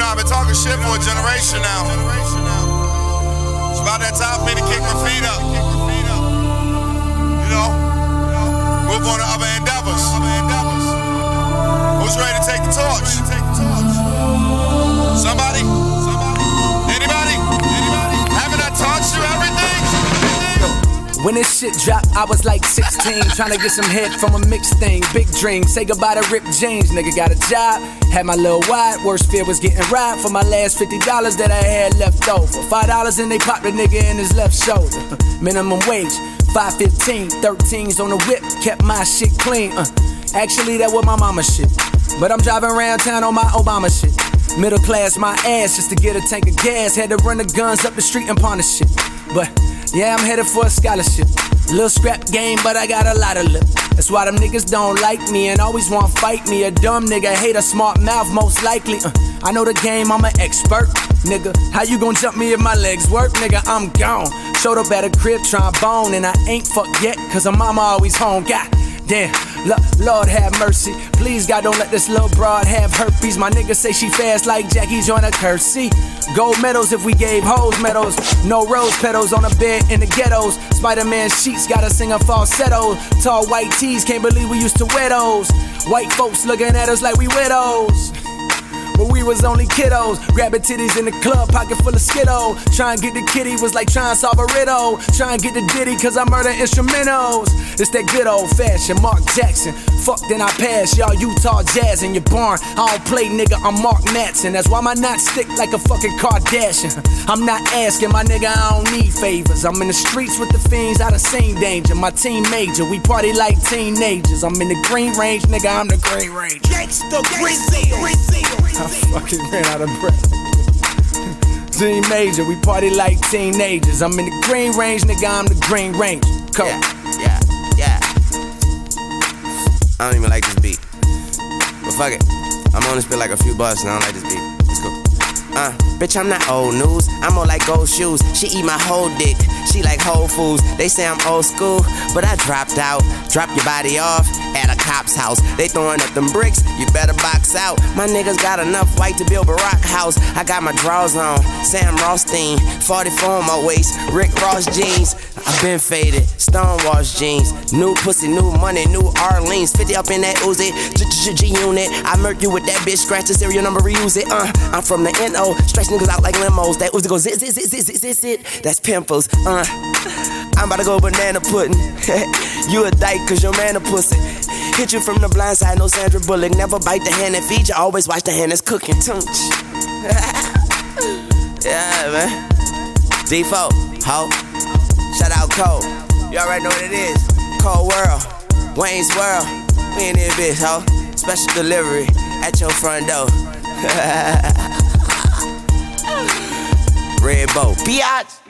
know, I've been talking shit for a generation now. It's about that time for me to kick my feet up. You know, move on to other endeavors. Who's ready to take the torch? Somebody? Anybody? Haven't I taught you everything? When this shit dropped, I was like 16, trying to get some head from a mixed thing. Big dream, say goodbye to Rip James. Nigga got a job, had my little wide. Worst fear was getting robbed for my last $50 that I had left over. $5 and they popped a nigga in his left shoulder. Minimum wage, $5.15, 13s on the whip, kept my shit clean. Actually, that was my mama shit. But I'm driving around town on my Obama shit. Middle class, my ass, just to get a tank of gas. Had to run the guns up the street and pawn the shit. But yeah, I'm headed for a scholarship. Little scrap game, but I got a lot of lip. That's why them niggas don't like me and always want to fight me. A dumb nigga hate a smart mouth, most likely. I know the game, I'm an expert. Nigga, how you gon' jump me if my legs work? Nigga, I'm gone. Showed up at a crib trying bone, and I ain't fucked yet, cause her mama always home. God damn, Lord have mercy. Please, God, don't let this little broad have herpes. My nigga say she fast like Jackie Joyner Kersey. Gold medals if we gave hoes medals. No rose petals on the bed in the ghettos. Spider-Man sheets gotta sing a falsetto. Tall white tees, can't believe we used to wear those. White folks looking at us like we widows. But we was only kiddos, grabbing titties in the club, pocket full of Skittle. Trying to get the kitty was like trying to solve a riddle. Trying to get the ditty cause I murder instrumentals. It's that good old fashioned Mark Jackson. Fuck then I pass, y'all Utah Jazz in your barn. I don't play nigga, I'm Mark Matson. That's why my knots stick like a fucking Kardashian. I'm not asking my nigga, I don't need favors. I'm in the streets with the fiends, I done seen danger. My team major, we party like teenagers. I'm in the Green Range, nigga, I'm the Green Ranger. Gangsta Green Seal. I fucking ran out of breath. Team major, we party like teenagers. I'm in the Green Range, nigga, I'm the Green Ranger. Come. Yeah. I don't even like this beat. But fuck it. I'm on this bit like a few bars and I don't like this beat. Let's go. Bitch, I'm not old news. I'm more like gold shoes. She eat my whole dick. She like Whole Foods. They say I'm old school, but I dropped out. Drop your body off at a cop's house. They throwing up them bricks, you better box out. My niggas got enough white to build Barack house. I got my drawers on, Sam Rothstein, 44 on my waist, Rick Ross jeans. I been faded, Stonewash jeans. New pussy, new money, new Arlene's. 50 up in that Uzi, G-Unit. I murk you with that bitch, scratch the serial number, reuse it. I'm from the N.O., stretch niggas out like limos. That Uzi goes zit. That's pimples. I'm about to go banana pudding. You a dyke cause your man a pussy. Hit you from the blind side, no Sandra Bullock. Never bite the hand that feeds you, always watch the hand that's cooking. Tunch. Yeah, man. D4, ho. Shout out Cole. You already know what it is. Cold World, Wayne's World. We in this bitch, ho. Special delivery at your front door. Red Bow, biatch.